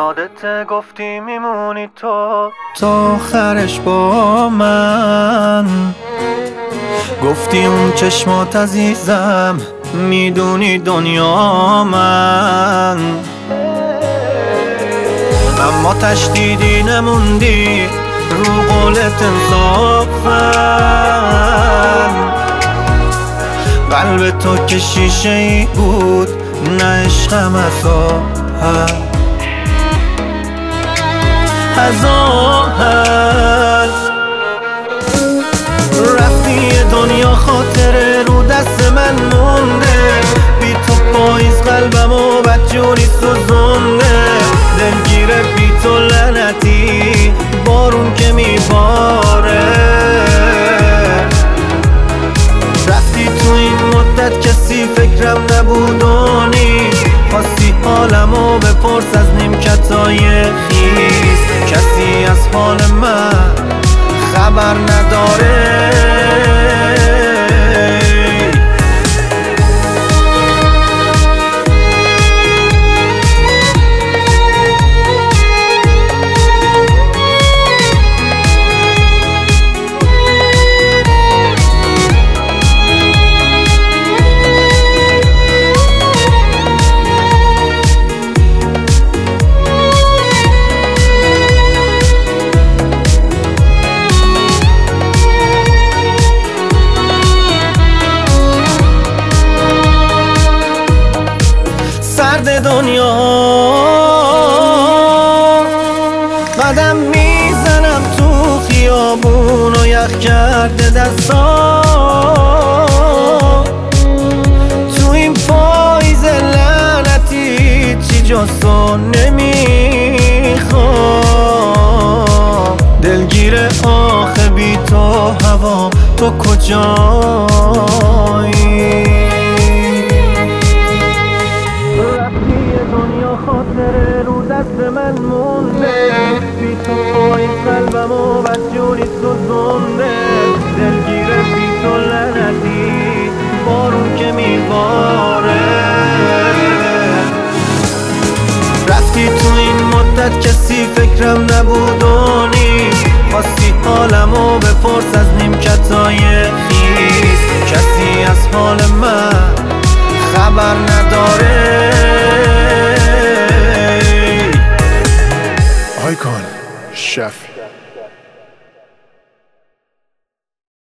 یادت گفتی میمونی تو تا آخرش با من. گفتی اون چشمات عزیزم میدونی دنیا من، اما تشدیدی نموندی رو قولت انصافم. قلب تو که شیشه ای بود نه عشقم از آهن. رفتی یه دنیا خاطره رو دست من مونده، بی تو پاییز قلبمو بدجوری سوزونده. دلگیره بی تو لعنتی بارون که میباره. رفتی تو این مدت کسی فکرم نبود و نیست، خواستی حالمو بپرس از نیمکتای خیس. کسی از حال من خبر نداره. سرد دنیا قدم میزنم تو خیابون و یخ کرده دستا. تو این پاییز لعنتی چی جستو نمیخوام. دلگیره آخه بی تو هوا تو کجایی؟ خاطره رو دست من مونده، بی تو پایین قلبمو بدجوری سوزونده. دلگیره بی تو لعنتی بارون که میباره. رفتی تو این مدت کسی فکرم نبود و نیست، خواستی حالمو بپرس از نیمکتای خیس. کسی از حال من خبر نداره. Icon Chef